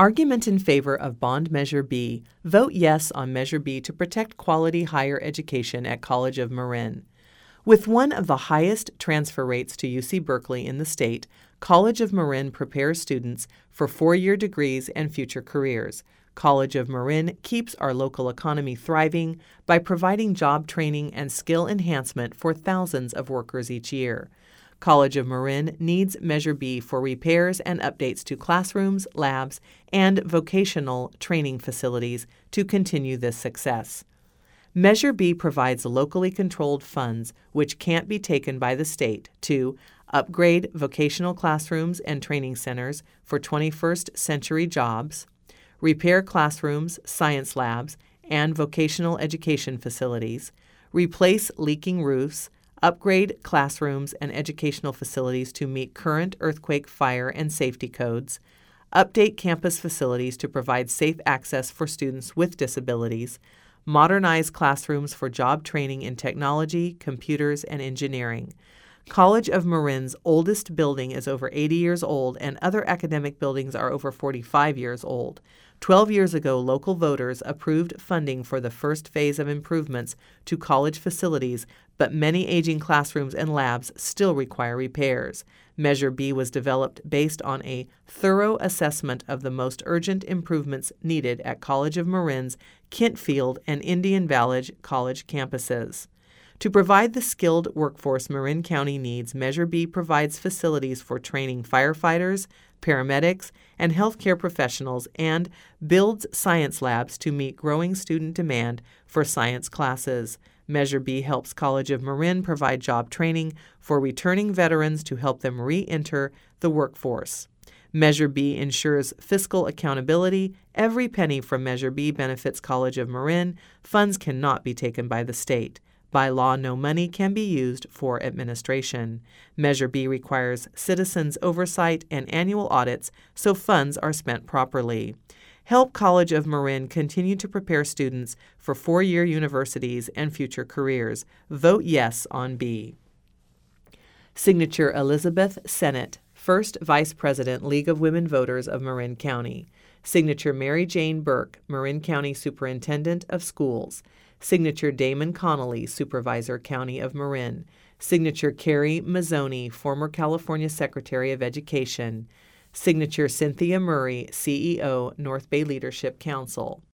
Argument in favor of Bond Measure B. Vote yes on Measure B to protect quality higher education at College of Marin. With one of the highest transfer rates to UC Berkeley in the state, College of Marin prepares students for four-year degrees and future careers. College of Marin keeps our local economy thriving by providing job training and skill enhancement for thousands of workers each year. College of Marin needs Measure B for repairs and updates to classrooms, labs, and vocational training facilities to continue this success. Measure B provides locally controlled funds, which can't be taken by the state, to upgrade vocational classrooms and training centers for 21st century jobs, repair classrooms, science labs, and vocational education facilities, replace leaking roofs, upgrade classrooms and educational facilities to meet current earthquake, fire, and safety codes, update campus facilities to provide safe access for students with disabilities, modernize classrooms for job training in technology, computers, and engineering. College of Marin's oldest building is over 80 years old, and other academic buildings are over 45 years old. 12 years ago, local voters approved funding for the first phase of improvements to college facilities, but many aging classrooms and labs still require repairs. Measure B was developed based on a thorough assessment of the most urgent improvements needed at College of Marin's Kentfield and Indian Valley College campuses. To provide the skilled workforce Marin County needs, Measure B provides facilities for training firefighters, paramedics, and healthcare professionals, and builds science labs to meet growing student demand for science classes. Measure B helps College of Marin provide job training for returning veterans to help them re-enter the workforce. Measure B ensures fiscal accountability. Every penny from Measure B benefits College of Marin. Funds cannot be taken by the state. By law, no money can be used for administration. Measure B requires citizens' oversight and annual audits so funds are spent properly. Help College of Marin continue to prepare students for four-year universities and future careers. Vote yes on B. Signature Elizabeth Sennett, First Vice President, League of Women Voters of Marin County. Signature Mary Jane Burke, Marin County Superintendent of Schools. Signature Damon Connolly, Supervisor, County of Marin. Signature Carrie Mazzoni, former California Secretary of Education. Signature Cynthia Murray, CEO, North Bay Leadership Council.